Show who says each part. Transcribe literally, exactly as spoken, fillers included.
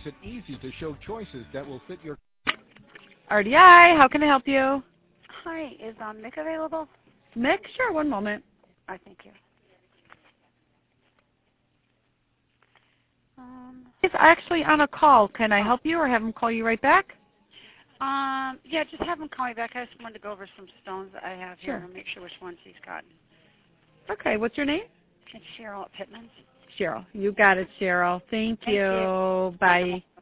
Speaker 1: it easy to show choices that will fit your...
Speaker 2: R D I, how can I help you?
Speaker 3: Hi, is um, Mick available?
Speaker 2: Mick, sure, one moment.
Speaker 3: I thank you. Um,
Speaker 2: He's actually on a call. Can I help you or have him call you right back?
Speaker 3: um, yeah, just have him call me back. I just wanted to go over some stones that I have here
Speaker 2: Sure.
Speaker 3: and make sure which ones he's gotten.
Speaker 2: Okay, what's your name?
Speaker 3: It's Cheryl at Pittman's.
Speaker 2: Cheryl. You got it, Cheryl. Thank,
Speaker 3: Thank
Speaker 2: you.
Speaker 3: you.
Speaker 2: Bye.